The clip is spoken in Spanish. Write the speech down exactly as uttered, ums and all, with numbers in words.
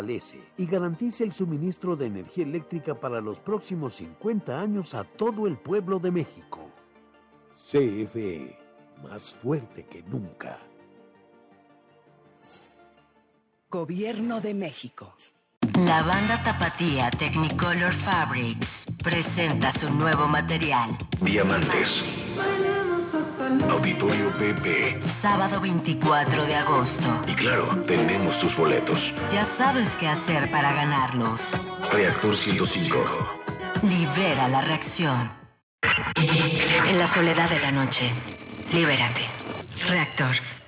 y garantice el suministro de energía eléctrica para los próximos cincuenta años a todo el pueblo de México. C F E, más fuerte que nunca. Gobierno de México. La banda tapatía Technicolor Fabrics presenta su nuevo material. Diamantes. Auditorio B P. Sábado veinticuatro de agosto. Y claro, tenemos tus boletos. Ya sabes qué hacer para ganarlos. Reactor ciento cinco. Libera la reacción. En la soledad de la noche, libérate. Reactor.